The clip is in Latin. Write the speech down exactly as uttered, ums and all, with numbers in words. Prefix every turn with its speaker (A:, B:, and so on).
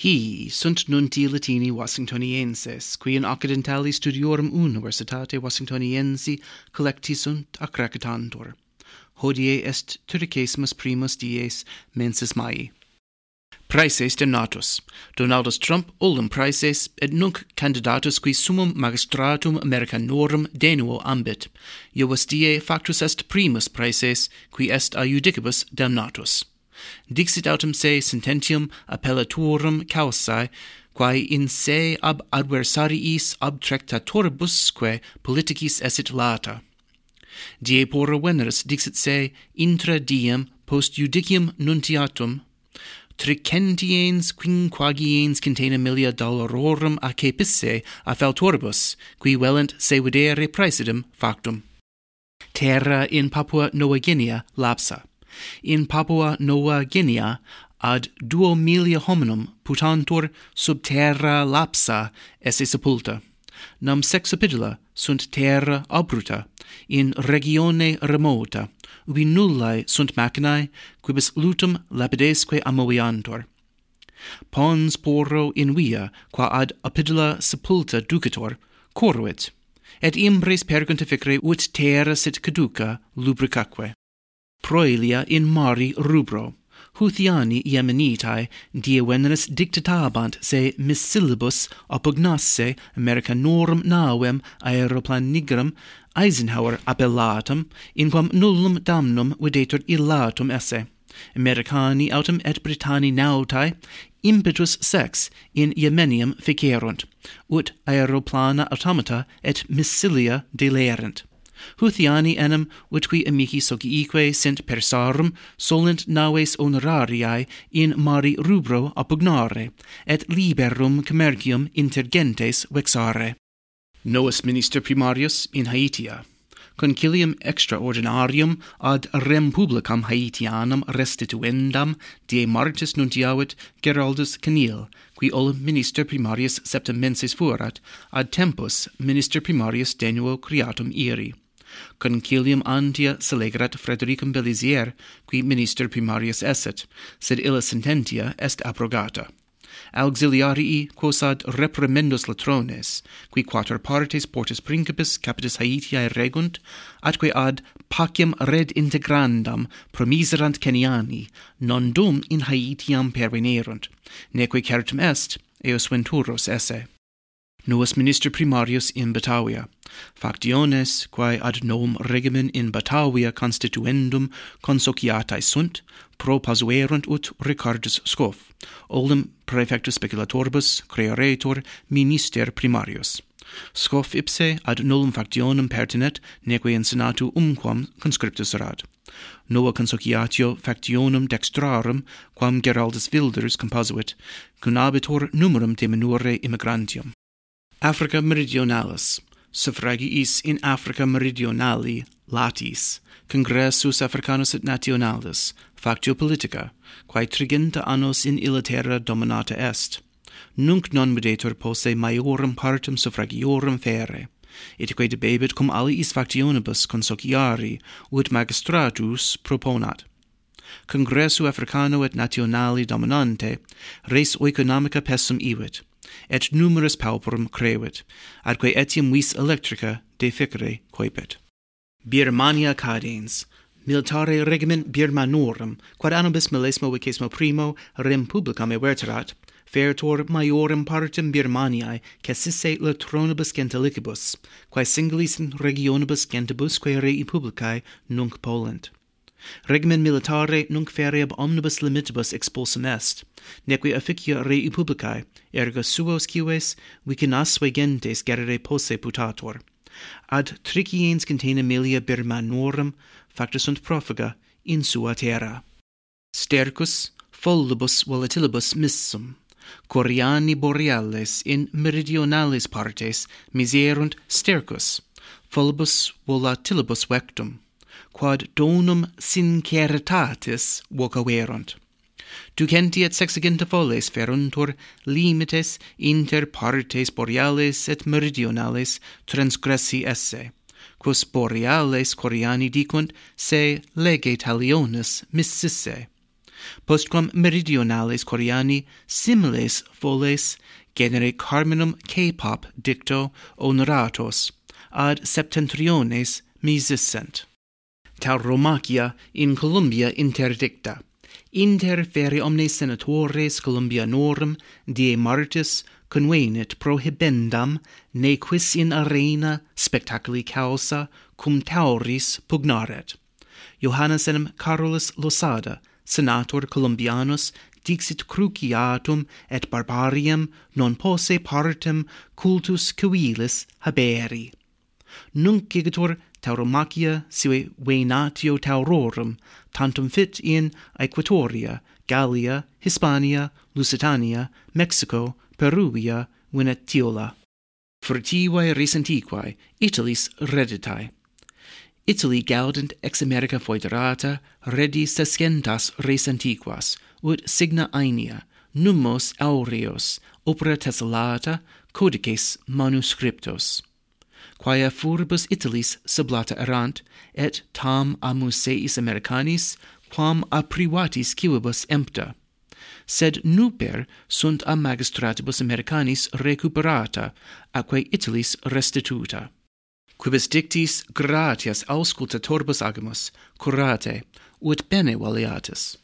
A: Hi sunt nunti Latini Washingtonienses, qui in accidentali studiorum Universitate Washingtoniensi collecti sunt accreditantur. Hodie est tricesimus primus dies mensis Mai. Praeses de natus. Donaldus Trump olim praeses et nunc candidatus qui summum magistratum Americanorum denuo ambit. Iuvus die factus est primus praeses qui est a judicibus damnatus. Dixit autem se sententium appellatorum causae, quae in se ab adversariis abtractatoribusque politicis essit lata. Die pora veneris dixit se intra diem post judicium nuntiatum, tricentiens quinquagiens centena millia dollarorum accepisse a faltoribus, qui velent se videre praesidem factum. Terra in Papua Nova Guinea lapsa. In Papua Nova Guinea ad duo milia hominum putantur sub terra lapsa esse sepulta. Nam sexapidula sunt terra abrupta in regione remota, ubi nullae sunt machinae, quibus lutum lapidesque amoveantur. Pons porro in via, qua ad apidula sepulta ducitor, corruit, et imbres perguntificere ut terra sit caduca lubricaque. Proelia in mari rubro, Huthiani Yemenitae die veneris dictatabant se missilibus opugnasse Americanorum navem aeroplan nigram Eisenhower appellatum, inquam nullum damnum videtur illatum esse. Americani autem et Britanni nautae impetus sex in Yemenium fecerunt, ut aeroplana automata et missilia delerent. Huthiani enim, utqui amici sociique sint persarum, solent naves honorariae in mari rubro appugnare, et liberum commercium intergentes vexare. Novus minister primarius in Haitia. Concilium extraordinarium ad rem publicam Haitianum restituendam die martis nuntiavit Geraldus Canil, qui olim minister primarius septem menses fuerat, ad tempus minister primarius denuo creatum iri. Concilium antia celebrat Fredericum Belizier, qui minister primarius esset, sed illa sententia est abrogata. Auxiliarii quos ad reprimendos latrones, qui quater partes portis principis capitis Haitiae regunt, atque ad pacem red integrandam promiserant Keniani, non dum in Haitiam pervenerunt, neque certum est, eos venturos esse. Novus minister primarius in Batavia. Factiones, quae ad novum regimen in Batavia constituendum consociatae sunt, propasuerunt ut Ricardus Scoff, olim praefectus speculatoribus crearetur minister primarius. Scoff ipse ad nullum factionum pertinet, neque in senatu umquam conscriptus erat. Nova consociatio factionum dextrarum, quam Geraldus Wilders composuit, cunabitur numerum de minore immigrantium. Africa Meridionalis. Suffragiis in Africa Meridionali latis, Congressus Africanus et Nationalis, factio politica, quae triginta annos in illa terra dominata est. Nunc non videtur posse maiorum partem suffragiorum fere, itque debebit cum aliis factionibus consociari, ut magistratus proponat. Congressu Africano et Nationali dominante, res oeconomica pessum ivit, et numerus pauperum crevit, adque etiam vis electrica deficere coepit. Birmania cadens. Militare regiment Birmanorum, quad annobis millesimo vicesimo primo rem publicam everterat, fertur maiorem partem Birmaniae cessisse latronibus gentelicibus, quae singulis in regionibus gentibusque rei publicae nunc polent. Regimen militare nunc fere ab omnibus limitibus expulsum est, neque efficia rei publicae, erga suos cives vicinasve gentes gerere posse putator. Ad triciens centena milia Birmanorum factus sunt profuga in sua terra. Stercus follibus volatilibus missum. Coriani boreales in meridionales partes miserunt stercus, follibus volatilibus vectum, quad donum sinceritatis vocaverunt. Ducenti et sexaginta folles feruntur limites inter partes boreales et meridionales transgressi esse, quos boreales Coriani dicunt se lege talionis mississe. postquam meridionales Coriani similes foles genere carminum K-pop dicto honoratos ad septentriones misissent. Tauromachia in Columbia interdicta. Inter fere omnes senatores Columbianorum die martis convenit prohibendam ne quis in arena spectaculi causa cum tauris pugnaret. Johannesenem Carolus Losada, senator Columbianus, dixit cruciatum et barbariam non posse partem cultus civilis haberi. Nunc igitur tauromachia sui venatio taurorum, tantum fit in Aequatoria, Gallia, Hispania, Lusitania, Mexico, Peruvia, Venetiola. Furtivae res antiquae, Italis redditae. Italy gaudent ex America foederata, redi sescentas res antiquas, ut signa aenia, nummos aureos, opera tessellata, codices manuscriptos. Quae furibus Italis sublata erant, et tam a museis Americanis, quam a privatis civibus empta. Sed nuper sunt a magistratibus Americanis recuperata, aquae Italis restituta. Quibus dictis gratias auscultatoribus agimus, curate, ut bene valeatis.